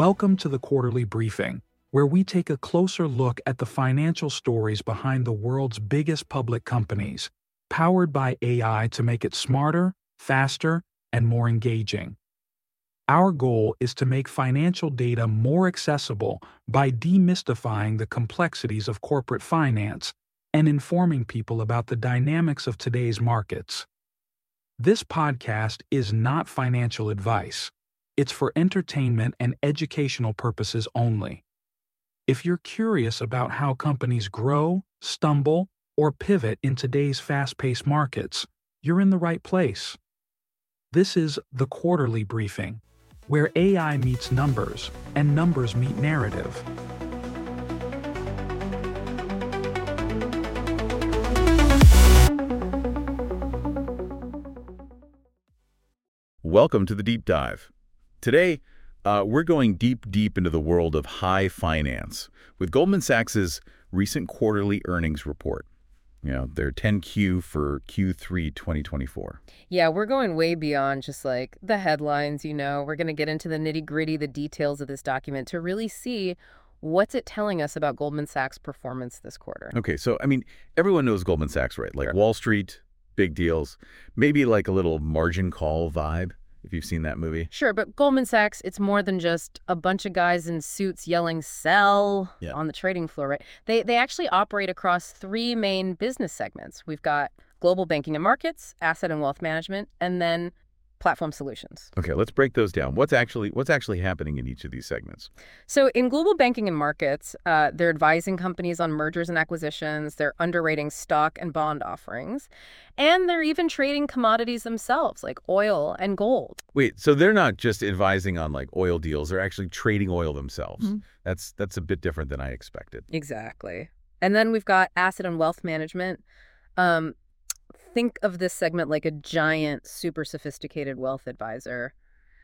Welcome to the Quarterly Briefing, where we take a closer look at the financial stories behind the world's biggest public companies, powered by AI to make it smarter, faster, and more engaging. Our goal is to make financial data more accessible by demystifying the complexities of corporate finance and informing people about the dynamics of today's markets. This podcast is not financial advice. It's for entertainment and educational purposes only. If you're curious about how companies grow, stumble, or pivot in today's fast-paced markets, you're in the right place. This is the Quarterly Briefing, where AI meets numbers and numbers meet narrative. Welcome to the Deep Dive. Today, we're going deep into the world of high finance with Goldman Sachs's recent quarterly earnings report. Their 10Q for Q3 2024. Yeah, we're going way beyond just like the headlines, We're going to get into the nitty-gritty, the details of this document to really see what's it telling us about Goldman Sachs' performance this quarter. Okay, so, everyone knows Goldman Sachs, right? Like Wall Street, big deals, maybe like a little margin call vibe, if you've seen that movie. Sure, but Goldman Sachs, it's more than just a bunch of guys in suits yelling sell on the trading floor, right? They actually operate across three main business segments. We've got global banking and markets, asset and wealth management, and then platform solutions. Okay, let's break those down. What's actually happening in each of these segments? So in global banking and markets, they're advising companies on mergers and acquisitions, they're underwriting stock and bond offerings, and they're even trading commodities themselves, like oil and gold. Wait, so they're not just advising on like oil deals, they're actually trading oil themselves. Mm-hmm. That's a bit different than I expected. Exactly. And then we've got asset and wealth management. Think of this segment like a giant, super sophisticated wealth advisor.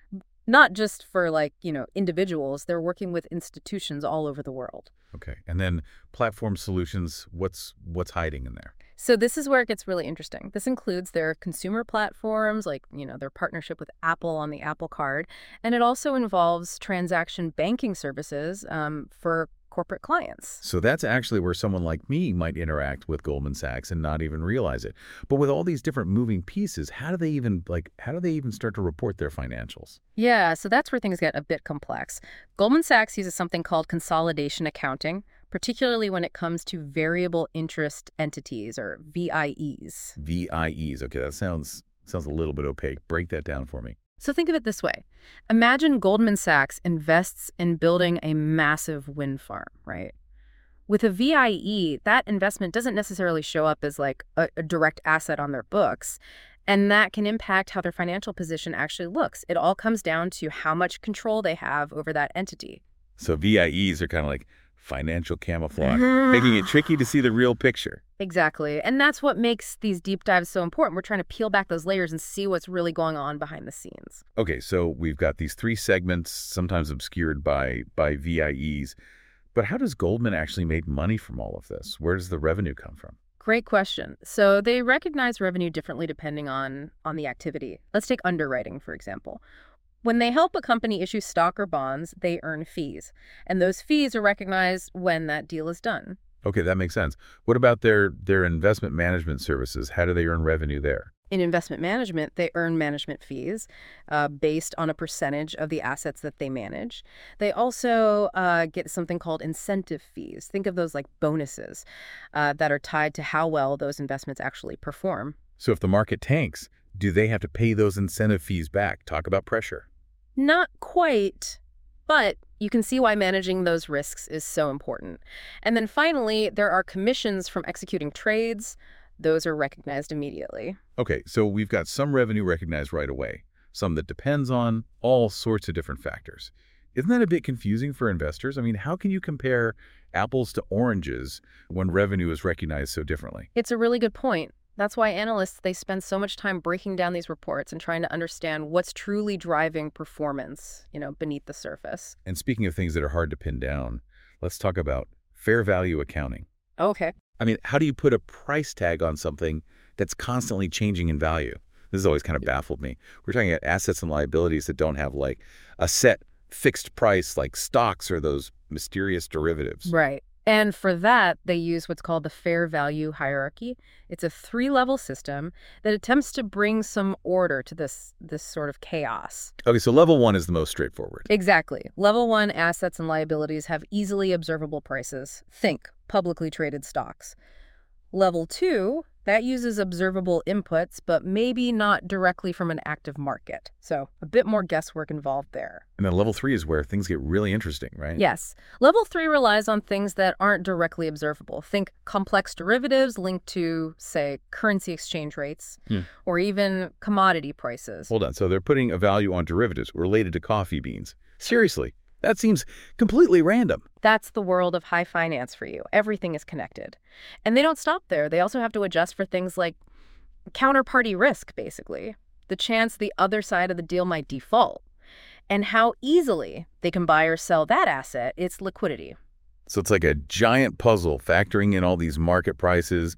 Not just for individuals, they're working with institutions all over the world. Okay. And then platform solutions, what's hiding in there? So this is where it gets really interesting. This includes their consumer platforms, their partnership with Apple on the Apple Card. And it also involves transaction banking services for corporate clients. So that's actually where someone like me might interact with Goldman Sachs and not even realize it. But with all these different moving pieces, how do they even start to report their financials? Yeah, so that's where things get a bit complex. Goldman Sachs uses something called consolidation accounting, particularly when it comes to variable interest entities, or VIEs. VIEs. Okay, that sounds a little bit opaque. Break that down for me. So think of it this way. Imagine Goldman Sachs invests in building a massive wind farm, right? With a VIE, that investment doesn't necessarily show up as like a direct asset on their books, and that can impact how their financial position actually looks. It all comes down to how much control they have over that entity. So VIEs are kind of like financial camouflage, making it tricky to see the real picture. Exactly. And that's what makes these deep dives so important. We're trying to peel back those layers and see what's really going on behind the scenes. Okay, so we've got these three segments, sometimes obscured by VIEs. But how does Goldman actually make money from all of this? Where does the revenue come from? Great question. So they recognize revenue differently depending on the activity. Let's take underwriting, for example. When they help a company issue stock or bonds, they earn fees. And those fees are recognized when that deal is done. Okay, that makes sense. What about their investment management services? How do they earn revenue there? In investment management, they earn management fees based on a percentage of the assets that they manage. They also get something called incentive fees. Think of those like bonuses that are tied to how well those investments actually perform. So if the market tanks, do they have to pay those incentive fees back? Talk about pressure. Not quite, but you can see why managing those risks is so important. And then finally, there are commissions from executing trades. Those are recognized immediately. Okay, so we've got some revenue recognized right away, some that depends on all sorts of different factors. Isn't that a bit confusing for investors? How can you compare apples to oranges when revenue is recognized so differently? It's a really good point. That's why analysts, they spend so much time breaking down these reports and trying to understand what's truly driving performance, beneath the surface. And speaking of things that are hard to pin down, let's talk about fair value accounting. Okay. How do you put a price tag on something that's constantly changing in value? This has always kind of baffled me. We're talking about assets and liabilities that don't have like a set fixed price like stocks or those mysterious derivatives. Right. And for that, they use what's called the fair value hierarchy. It's a 3-level system that attempts to bring some order to this sort of chaos. Okay, so level 1 is the most straightforward. Exactly. Level 1 assets and liabilities have easily observable prices. Think publicly traded stocks. Level 2, that uses observable inputs, but maybe not directly from an active market. So a bit more guesswork involved there. And then level 3 is where things get really interesting, right? Yes. Level 3 relies on things that aren't directly observable. Think complex derivatives linked to, say, currency exchange rates, or even commodity prices. Hold on. So they're putting a value on derivatives related to coffee beans. Seriously, that seems completely random. That's the world of high finance for you. Everything is connected. And they don't stop there. They also have to adjust for things like counterparty risk, basically. The chance the other side of the deal might default. And how easily they can buy or sell that asset, its liquidity. So it's like a giant puzzle factoring in all these market prices,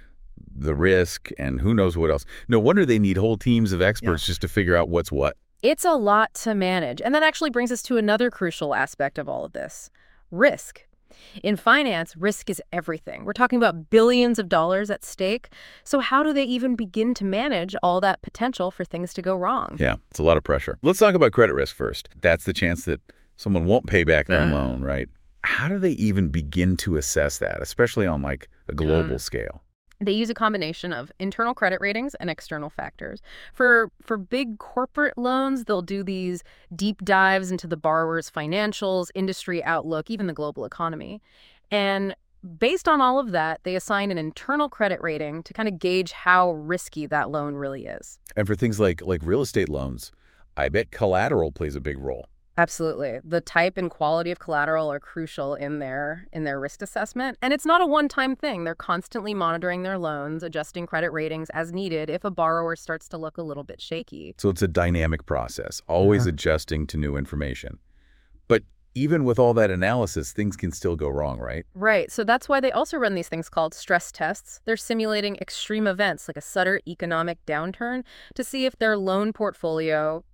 the risk, and who knows what else. No wonder they need whole teams of experts just to figure out what's what. It's a lot to manage. And that actually brings us to another crucial aspect of all of this: risk. In finance, risk is everything. We're talking about billions of dollars at stake. So how do they even begin to manage all that potential for things to go wrong? Yeah, it's a lot of pressure. Let's talk about credit risk first. That's the chance that someone won't pay back their loan, right? How do they even begin to assess that, especially on like a global scale? They use a combination of internal credit ratings and external factors. For big corporate loans, they'll do these deep dives into the borrower's financials, industry outlook, even the global economy. And based on all of that, they assign an internal credit rating to kind of gauge how risky that loan really is. And for things like real estate loans, I bet collateral plays a big role. Absolutely. The type and quality of collateral are crucial in their risk assessment. And it's not a one-time thing. They're constantly monitoring their loans, adjusting credit ratings as needed if a borrower starts to look a little bit shaky. So it's a dynamic process, always adjusting to new information. But even with all that analysis, things can still go wrong, right? Right. So that's why they also run these things called stress tests. They're simulating extreme events like a sudden economic downturn to see if their loan portfolio,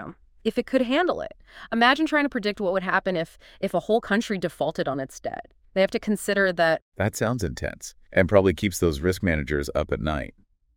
if it could handle it. Imagine trying to predict what would happen if a whole country defaulted on its debt. They have to consider that. That sounds intense and probably keeps those risk managers up at night.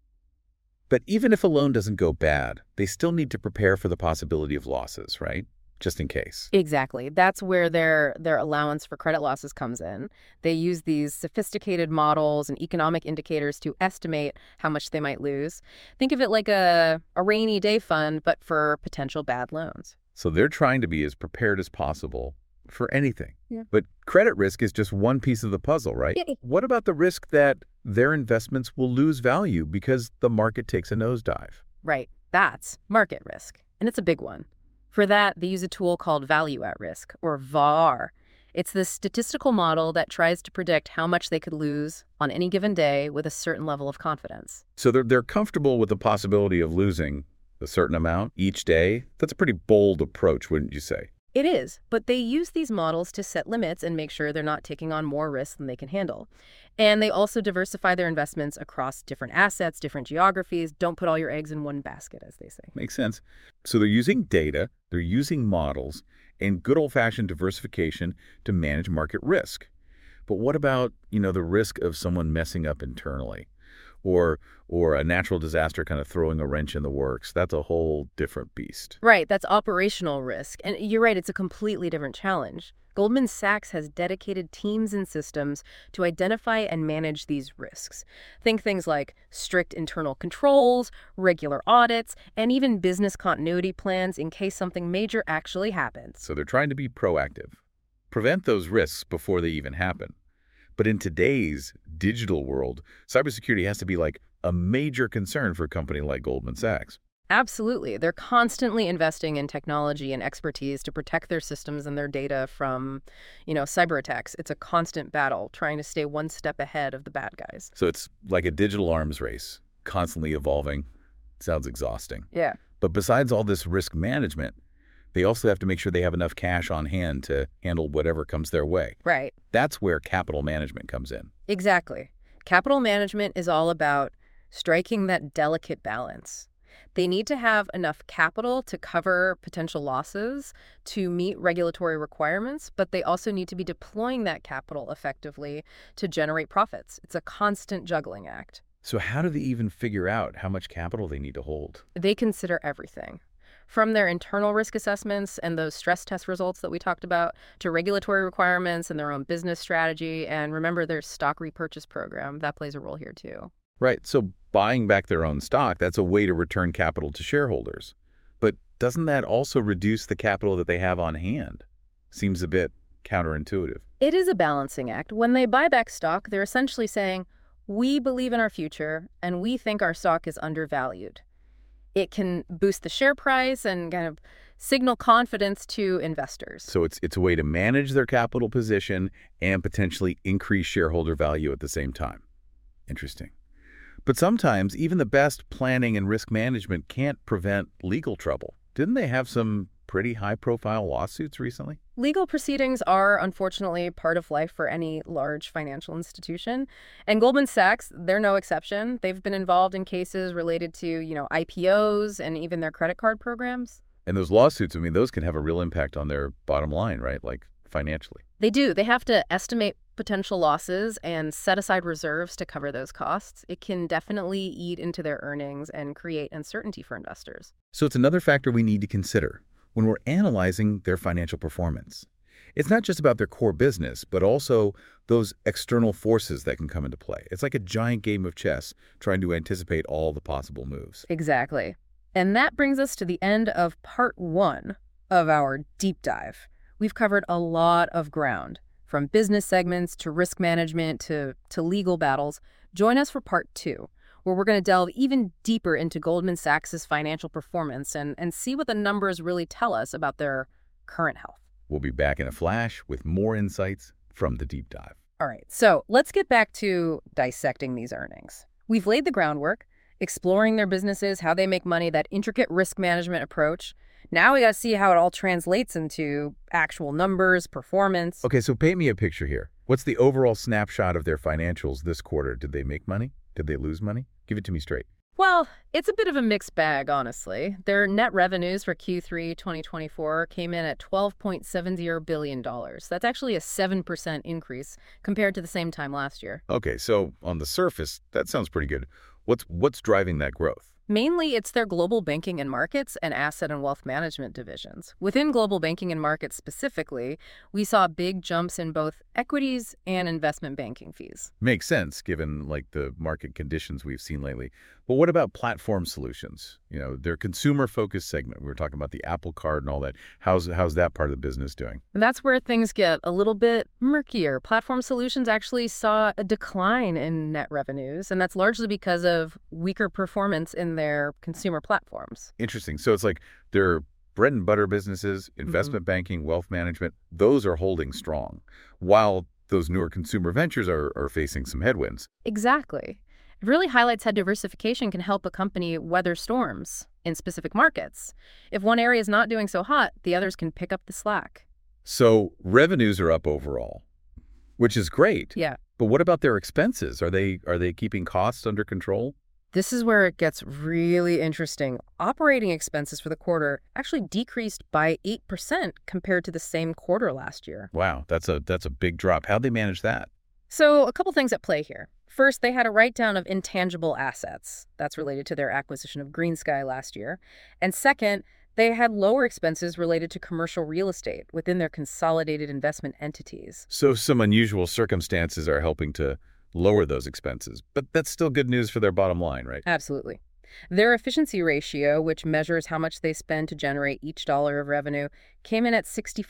But even if a loan doesn't go bad, they still need to prepare for the possibility of losses, right? Just in case. Exactly. That's where their allowance for credit losses comes in. They use these sophisticated models and economic indicators to estimate how much they might lose. Think of it like a rainy day fund, but for potential bad loans. So they're trying to be as prepared as possible for anything. Yeah. But credit risk is just one piece of the puzzle, right? Yeah. What about the risk that their investments will lose value because the market takes a nosedive? Right. That's market risk. And it's a big one. For that, they use a tool called Value at Risk, or VAR. It's this statistical model that tries to predict how much they could lose on any given day with a certain level of confidence. So they're comfortable with the possibility of losing a certain amount each day. That's a pretty bold approach, wouldn't you say? It is, but they use these models to set limits and make sure they're not taking on more risk than they can handle. And they also diversify their investments across different assets, different geographies. Don't put all your eggs in one basket, as they say. Makes sense. So they're using data, they're using models, and good old-fashioned diversification to manage market risk. But what about, the risk of someone messing up internally? Or a natural disaster kind of throwing a wrench in the works? That's a whole different beast. Right, that's operational risk. And you're right, it's a completely different challenge. Goldman Sachs has dedicated teams and systems to identify and manage these risks. Think things like strict internal controls, regular audits, and even business continuity plans in case something major actually happens. So they're trying to be proactive, prevent those risks before they even happen. But in today's digital world, cybersecurity has to be like a major concern for a company like Goldman Sachs. Absolutely. They're constantly investing in technology and expertise to protect their systems and their data from, cyber attacks. It's a constant battle trying to stay one step ahead of the bad guys. So it's like a digital arms race, constantly evolving. Sounds exhausting. Yeah. But besides all this risk management, they also have to make sure they have enough cash on hand to handle whatever comes their way. Right. That's where capital management comes in. Exactly. Capital management is all about striking that delicate balance. They need to have enough capital to cover potential losses, to meet regulatory requirements, but they also need to be deploying that capital effectively to generate profits. It's a constant juggling act. So how do they even figure out how much capital they need to hold? They consider everything. From their internal risk assessments and those stress test results that we talked about, to regulatory requirements and their own business strategy, and remember their stock repurchase program, that plays a role here too. Right, so buying back their own stock, that's a way to return capital to shareholders. But doesn't that also reduce the capital that they have on hand? Seems a bit counterintuitive. It is a balancing act. When they buy back stock, they're essentially saying, we believe in our future and we think our stock is undervalued. It can boost the share price and kind of signal confidence to investors. So it's a way to manage their capital position and potentially increase shareholder value at the same time. Interesting. But sometimes even the best planning and risk management can't prevent legal trouble. Didn't they have some pretty high-profile lawsuits recently? Legal proceedings are unfortunately part of life for any large financial institution. And Goldman Sachs, they're no exception. They've been involved in cases related to, IPOs and even their credit card programs. And those lawsuits, I mean, those can have a real impact on their bottom line, right? Like financially. They do. They have to estimate potential losses and set aside reserves to cover those costs. It can definitely eat into their earnings and create uncertainty for investors. So it's another factor we need to consider when we're analyzing their financial performance. It's not just about their core business, but also those external forces that can come into play. It's like a giant game of chess trying to anticipate all the possible moves. Exactly. And that brings us to the end of part 1 of our deep dive. We've covered a lot of ground, from business segments to risk management to legal battles. Join us for part 2, where we're going to delve even deeper into Goldman Sachs' financial performance and see what the numbers really tell us about their current health. We'll be back in a flash with more insights from the deep dive. All right, so let's get back to dissecting these earnings. We've laid the groundwork, exploring their businesses, how they make money, that intricate risk management approach. Now we got to see how it all translates into actual numbers, performance. Okay, so paint me a picture here. What's the overall snapshot of their financials this quarter? Did they make money? Did they lose money? Give it to me straight. Well, it's a bit of a mixed bag, honestly. Their net revenues for Q3 2024 came in at $12.70 billion. That's actually a 7% increase compared to the same time last year. Okay, so on the surface, that sounds pretty good. What's driving that growth? Mainly, it's their global banking and markets and asset and wealth management divisions. Within global banking and markets specifically, we saw big jumps in both equities and investment banking fees. Makes sense, given the market conditions we've seen lately. But what about platform solutions? Their consumer-focused segment. We were talking about the Apple Card and all that. How's that part of the business doing? And that's where things get a little bit murkier. Platform solutions actually saw a decline in net revenues, and that's largely because of weaker performance in their consumer platforms. Interesting. So it's like their bread and butter businesses, investment banking, wealth management, those are holding strong, while those newer consumer ventures are facing some headwinds. Exactly. It really highlights how diversification can help a company weather storms in specific markets. If one area is not doing so hot, the others can pick up the slack. So revenues are up overall, which is great. Yeah. But what about their expenses? Are they keeping costs under control? This is where it gets really interesting. Operating expenses for the quarter actually decreased by 8% compared to the same quarter last year. Wow, that's a big drop. How'd they manage that? So a couple things at play here. First, they had a write-down of intangible assets. That's related to their acquisition of GreenSky last year. And second, they had lower expenses related to commercial real estate within their consolidated investment entities. So some unusual circumstances are helping to lower those expenses. But that's still good news for their bottom line, right? Absolutely. Their efficiency ratio, which measures how much they spend to generate each dollar of revenue, came in at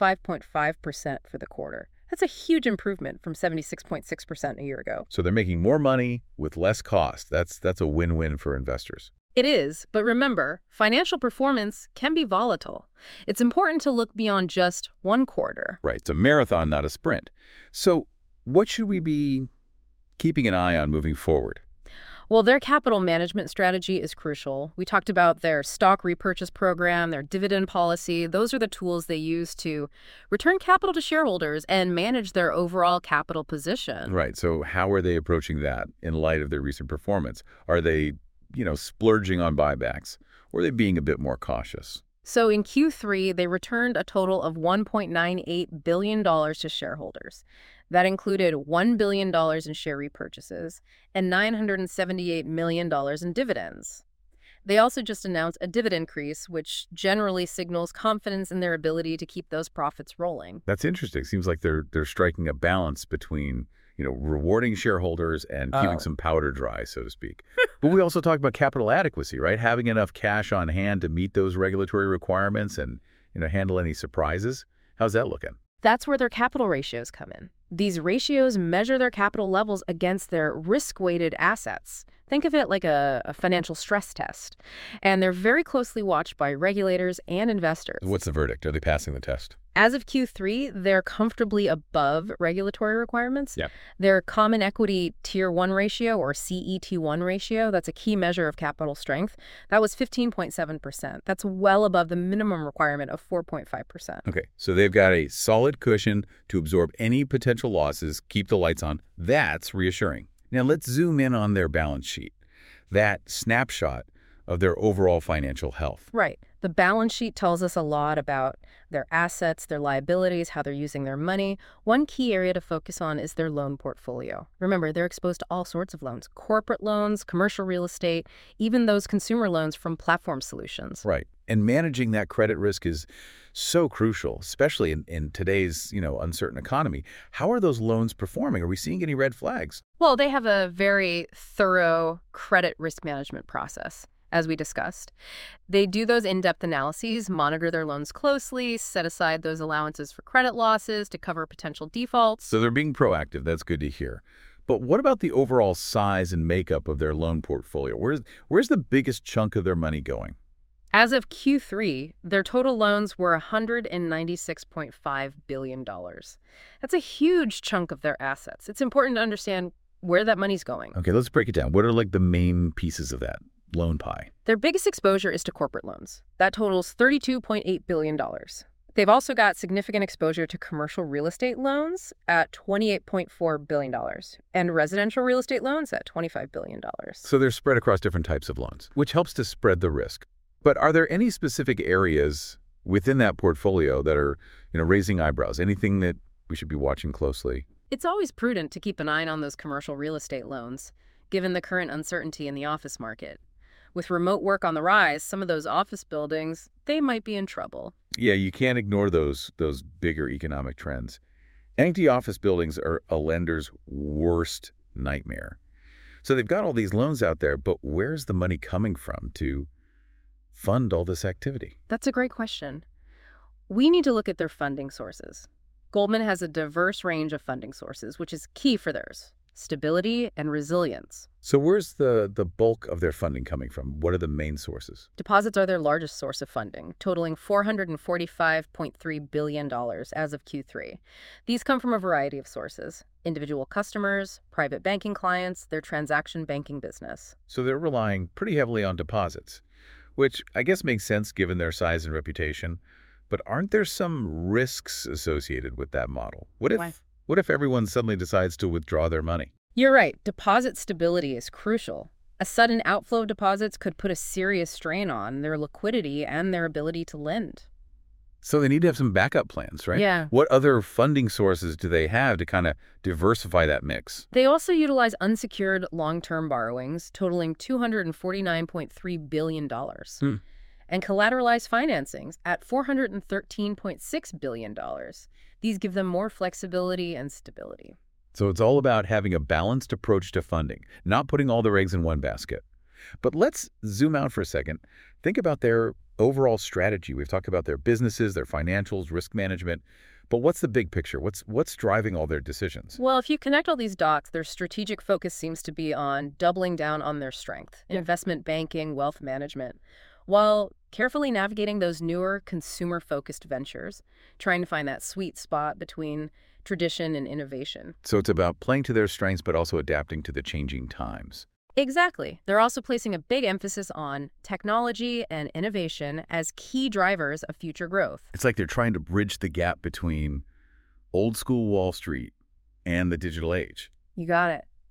65.5% for the quarter. That's a huge improvement from 76.6% a year ago. So they're making more money with less cost. That's a win-win for investors. It is, but remember, financial performance can be volatile. It's important to look beyond just one quarter. Right. It's a marathon, not a sprint. So what should we be keeping an eye on moving forward? Well, their capital management strategy is crucial. We talked about their stock repurchase program, their dividend policy. Those are the tools they use to return capital to shareholders and manage their overall capital position. Right. So how are they approaching that in light of their recent performance? Are they splurging on buybacks? Or are they being a bit more cautious? So in Q3, they returned a total of $1.98 billion to shareholders. That included $1 billion in share repurchases and $978 million in dividends. They also just announced a dividend increase, which generally signals confidence in their ability to keep those profits rolling. That's interesting. Seems like they're striking a balance between rewarding shareholders and keeping some powder dry, so to speak. But we also talked about capital adequacy, right? Having enough cash on hand to meet those regulatory requirements and handle any surprises. How's that looking? That's where their capital ratios come in. These ratios measure their capital levels against their risk-weighted assets. Think of it like a financial stress test. And they're very closely watched by regulators and investors. What's the verdict? Are they passing the test? As of Q3, they're comfortably above regulatory requirements. Yeah. Their Common Equity Tier 1 ratio, or CET1 ratio, that's a key measure of capital strength, that was 15.7%. That's well above the minimum requirement of 4.5%. Okay, so they've got a solid cushion to absorb any potential losses, keep the lights on. That's reassuring. Now let's zoom in on their balance sheet, that snapshot of their overall financial health. Right. The balance sheet tells us a lot about their assets, their liabilities, how they're using their money. One key area to focus on is their loan portfolio. Remember, they're exposed to all sorts of loans: corporate loans, commercial real estate, even those consumer loans from platform solutions. Right. And managing that credit risk is so crucial, especially in today's, uncertain economy. How are those loans performing? Are we seeing any red flags? Well, they have a very thorough credit risk management process, as we discussed. They do those in-depth analyses, monitor their loans closely, set aside those allowances for credit losses to cover potential defaults. So they're being proactive. That's good to hear. But what about the overall size and makeup of their loan portfolio? Where's the biggest chunk of their money going? As of Q3, their total loans were $196.5 billion. That's a huge chunk of their assets. It's important to understand where that money's going. Okay, let's break it down. What are the main pieces of that loan pie? Their biggest exposure is to corporate loans. That totals $32.8 billion. They've also got significant exposure to commercial real estate loans at $28.4 billion and residential real estate loans at $25 billion. So they're spread across different types of loans, which helps to spread the risk. But are there any specific areas within that portfolio that are, raising eyebrows? Anything that we should be watching closely? It's always prudent to keep an eye on those commercial real estate loans, given the current uncertainty in the office market. With remote work on the rise, some of those office buildings, they might be in trouble. Yeah, you can't ignore those bigger economic trends. Empty office buildings are a lender's worst nightmare. So they've got all these loans out there, but where's the money coming from to fund all this activity? That's a great question. We need to look at their funding sources. Goldman has a diverse range of funding sources, which is key for theirs: stability and resilience. So where's the bulk of their funding coming from? What are the main sources? Deposits are their largest source of funding, totaling $445.3 billion as of Q3. These come from a variety of sources: individual customers, private banking clients, their transaction banking business. So they're relying pretty heavily on deposits, which I guess makes sense given their size and reputation. But aren't there some risks associated with that model? What if everyone suddenly decides to withdraw their money? You're right. Deposit stability is crucial. A sudden outflow of deposits could put a serious strain on their liquidity and their ability to lend. So they need to have some backup plans, right? Yeah. What other funding sources do they have to kind of diversify that mix? They also utilize unsecured long-term borrowings totaling $249.3 billion. And collateralized financings at $413.6 billion. These give them more flexibility and stability. So it's all about having a balanced approach to funding, not putting all their eggs in one basket. But let's zoom out for a second. Think about their overall strategy. We've talked about their businesses, their financials, risk management. But what's the big picture? What's driving all their decisions? Well, if you connect all these dots, their strategic focus seems to be on doubling down on their strength: investment banking, wealth management, while carefully navigating those newer consumer-focused ventures, trying to find that sweet spot between tradition and innovation. So it's about playing to their strengths, but also adapting to the changing times. Exactly. They're also placing a big emphasis on technology and innovation as key drivers of future growth. It's like they're trying to bridge the gap between old school Wall Street and the digital age. You got it.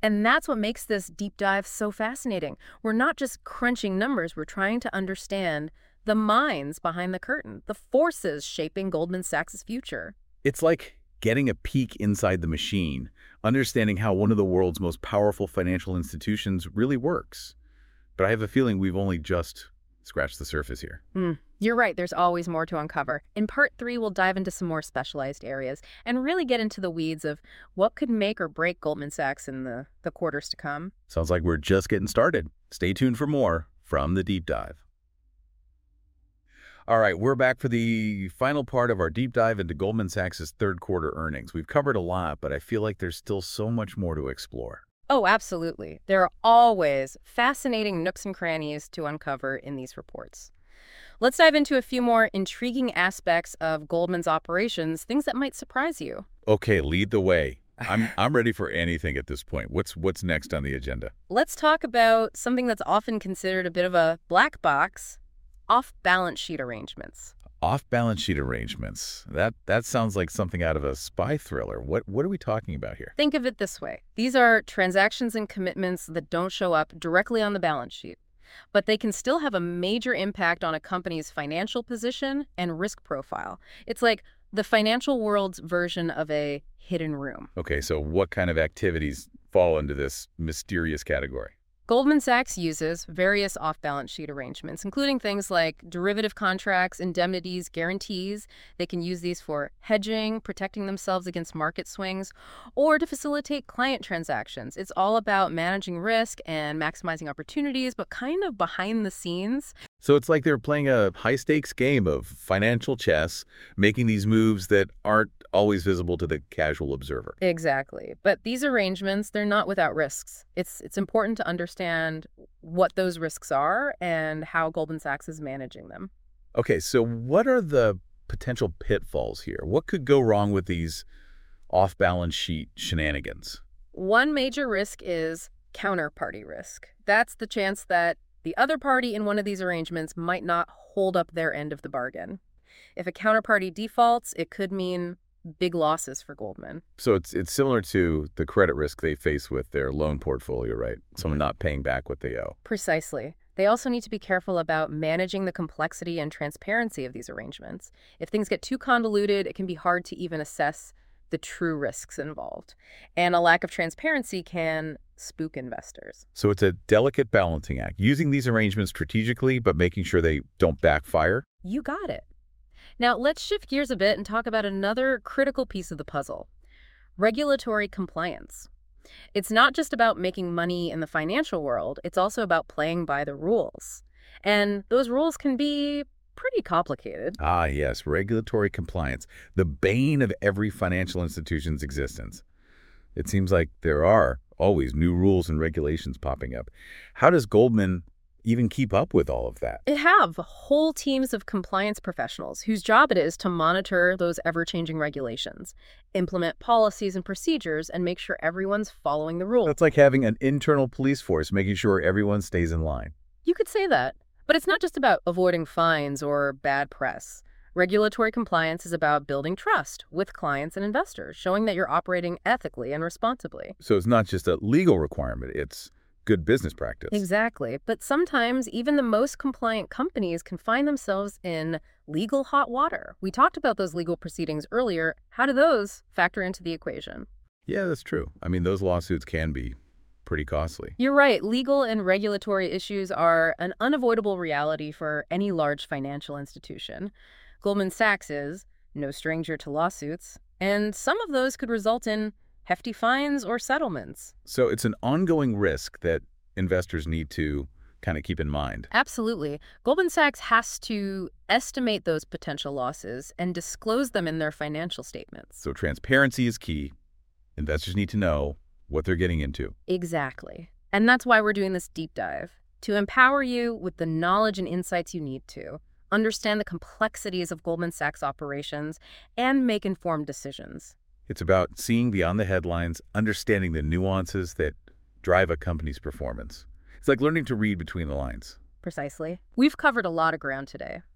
And that's what makes this deep dive so fascinating. We're not just crunching numbers, we're trying to understand the minds behind the curtain, the forces shaping Goldman Sachs' future. It's like getting a peek inside the machine, understanding how one of the world's most powerful financial institutions really works. But I have a feeling we've only just scratched the surface here. You're right, there's always more to uncover. In part 3, we'll dive into some more specialized areas and really get into the weeds of what could make or break Goldman Sachs in the quarters to come. Sounds like we're just getting started. Stay tuned for more from the Deep Dive. All right, we're back for the final part of our deep dive into Goldman Sachs' third quarter earnings. We've covered a lot, but I feel like there's still so much more to explore. Oh, absolutely. There are always fascinating nooks and crannies to uncover in these reports. Let's dive into a few more intriguing aspects of Goldman's operations, things that might surprise you. Okay, lead the way. I'm ready for anything at this point. What's next on the agenda? Let's talk about something that's often considered a bit of a black box, off-balance sheet arrangements. Off-balance sheet arrangements. That sounds like something out of a spy thriller. What are we talking about here? Think of it this way. These are transactions and commitments that don't show up directly on the balance sheet, but they can still have a major impact on a company's financial position and risk profile. It's like the financial world's version of a hidden room. Okay, so what kind of activities fall into this mysterious category? Goldman Sachs uses various off-balance sheet arrangements, including things like derivative contracts, indemnities, guarantees. They can use these for hedging, protecting themselves against market swings, or to facilitate client transactions. It's all about managing risk and maximizing opportunities, but kind of behind the scenes. So it's like they're playing a high-stakes game of financial chess, making these moves that aren't always visible to the casual observer. Exactly. But these arrangements, they're not without risks. It's important to understand what those risks are and how Goldman Sachs is managing them. Okay, so what are the potential pitfalls here? What could go wrong with these off-balance sheet shenanigans? One major risk is counterparty risk. That's the chance that the other party in one of these arrangements might not hold up their end of the bargain. If a counterparty defaults, it could mean big losses for Goldman. So it's similar to the credit risk they face with their loan portfolio, right? Someone not paying back what they owe. Precisely. They also need to be careful about managing the complexity and transparency of these arrangements. If things get too convoluted, it can be hard to even assess the true risks involved. And a lack of transparency can spook investors. So it's a delicate balancing act, using these arrangements strategically, but making sure they don't backfire. You got it. Now, let's shift gears a bit and talk about another critical piece of the puzzle: regulatory compliance. It's not just about making money in the financial world, it's also about playing by the rules. And those rules can be pretty complicated. Ah, yes, regulatory compliance, the bane of every financial institution's existence. It seems like there are always new rules and regulations popping up. How does Goldman even keep up with all of that? It have whole teams of compliance professionals whose job it is to monitor those ever-changing regulations, implement policies and procedures, and make sure everyone's following the rules. It's like having an internal police force making sure everyone stays in line. You could say that. But it's not just about avoiding fines or bad press. Regulatory compliance is about building trust with clients and investors, showing that you're operating ethically and responsibly. So it's not just a legal requirement, it's good business practice. Exactly. But sometimes even the most compliant companies can find themselves in legal hot water. We talked about those legal proceedings earlier. How do those factor into the equation? Yeah, that's true. I mean, those lawsuits can be pretty costly. You're right. Legal and regulatory issues are an unavoidable reality for any large financial institution. Goldman Sachs is no stranger to lawsuits, and some of those could result in hefty fines or settlements. So it's an ongoing risk that investors need to kind of keep in mind. Absolutely. Goldman Sachs has to estimate those potential losses and disclose them in their financial statements. So transparency is key. Investors need to know what they're getting into. Exactly. And that's why we're doing this deep dive, to empower you with the knowledge and insights you need to understand the complexities of Goldman Sachs operations and make informed decisions. It's about seeing beyond the headlines, understanding the nuances that drive a company's performance. It's like learning to read between the lines. Precisely. We've covered a lot of ground today,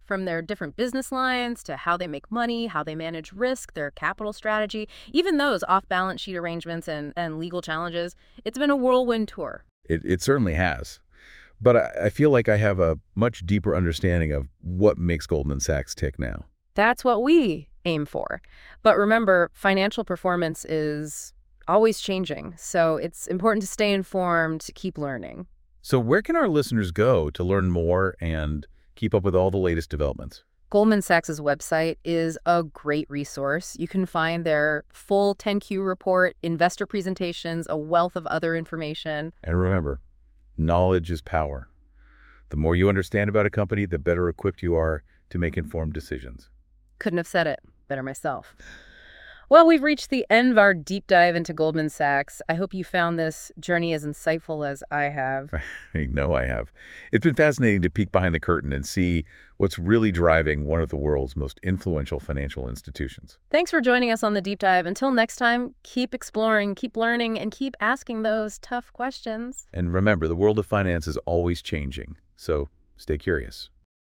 from their different business lines to how they make money, how they manage risk, their capital strategy, even those off-balance sheet arrangements and legal challenges. It's been a whirlwind tour. It certainly has. But I feel like I have a much deeper understanding of what makes Goldman Sachs tick now. That's what we aim for. But remember, financial performance is always changing, so it's important to stay informed, to keep learning. So where can our listeners go to learn more and keep up with all the latest developments? Goldman Sachs' website is a great resource. You can find their full 10Q report, investor presentations, a wealth of other information. And remember, knowledge is power. The more you understand about a company, the better equipped you are to make informed decisions. Couldn't have said it better myself. Well, we've reached the end of our deep dive into Goldman Sachs. I hope you found this journey as insightful as I have. I know I have. It's been fascinating to peek behind the curtain and see what's really driving one of the world's most influential financial institutions. Thanks for joining us on the deep dive. Until next time, keep exploring, keep learning, and keep asking those tough questions. And remember, the world of finance is always changing, so stay curious.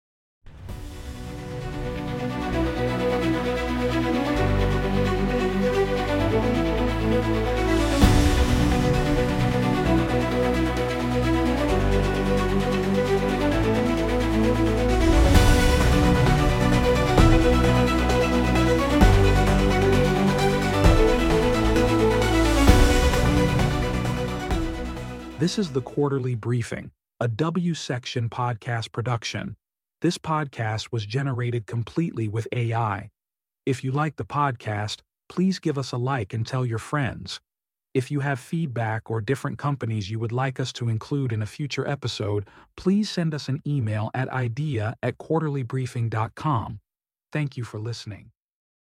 This is the Quarterly Briefing, a W-Section podcast production. This podcast was generated completely with AI. If you like the podcast, please give us a like and tell your friends. If you have feedback or different companies you would like us to include in a future episode, please send us an email at idea@quarterlybriefing.com. Thank you for listening.